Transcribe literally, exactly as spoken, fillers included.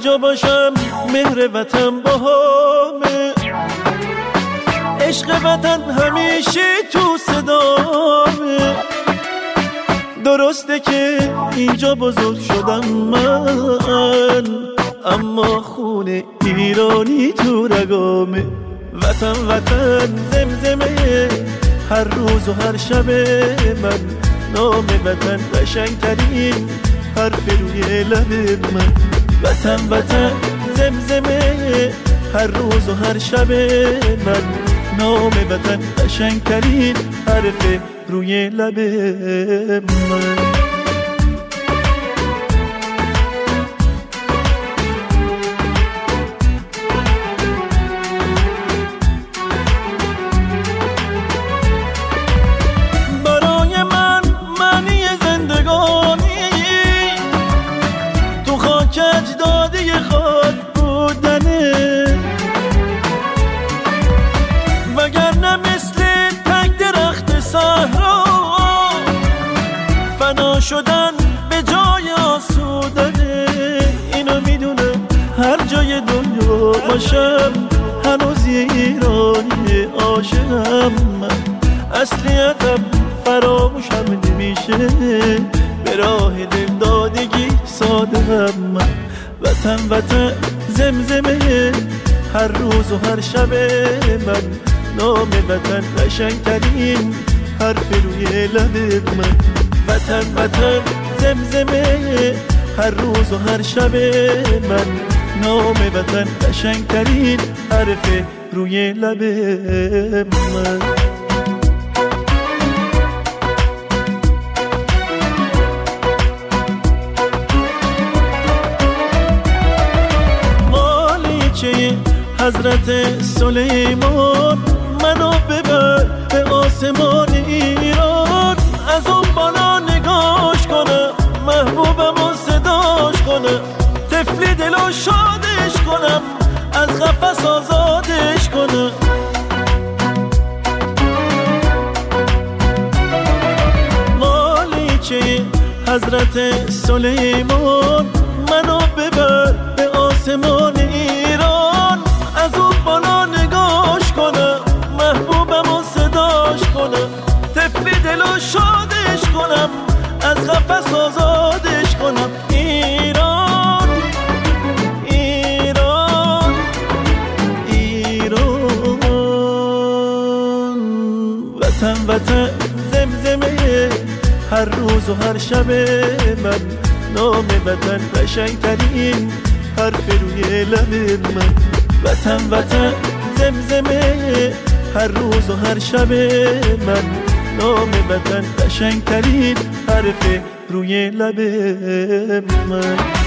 جا باشم مهر وطن باهامه، عشق وطن همیشه تو صدامه. درسته که اینجا بزرگ شدم من، اما خون ایرانی تو رگامه. وطن وطن زمزمه هر روز و هر شب من، نام وطن قشنگترین حرف روی لب من. وطن وطن زمزمه هر روز و هر شب من، نام وطن قشنگترین حرف روی لب من. برای من معنی زندگانی تو خاک اجدادی خود بودنه، وگرنه مثل تک درخت صحرا فنا شدن به جای آسودنه. اینو میدونم هر جای دنیا باشم هنوز ایرانی عاشقم من. اصلیتم فراموشم نمیشه، به راه دلدادگی صادقم من. وطن وطن زمزمه هر روز و هر شب من، نام وطن قشنگترین حرف روی لب من. وطن وطن زمزمه هر روز و هر شب من، نام وطن قشنگترین حرف روی لب من. حضرت سلیمان منو ببر به آسمان ایران، از اون بالا نگاش کنم، محبوبمو صداش کنم، طفلی دلو شادش کنم، از قفس آزادش کنم. مالیچه حضرت سلیمان منو ببر به آسمان ایران، از اون بالا نگاش کنم، محبوبمو صداش کنم، طفلی دلو شادش کنم، از قفس آزادش کنم. ایران ایران ایران وطن وطن زمزمه هر روز و هر شب من، نام وطن قشنگترین حرف روی لب من. وطن وطن زمزمه هر روز و هر شب من، نام وطن قشنگترین حرف روی لب من.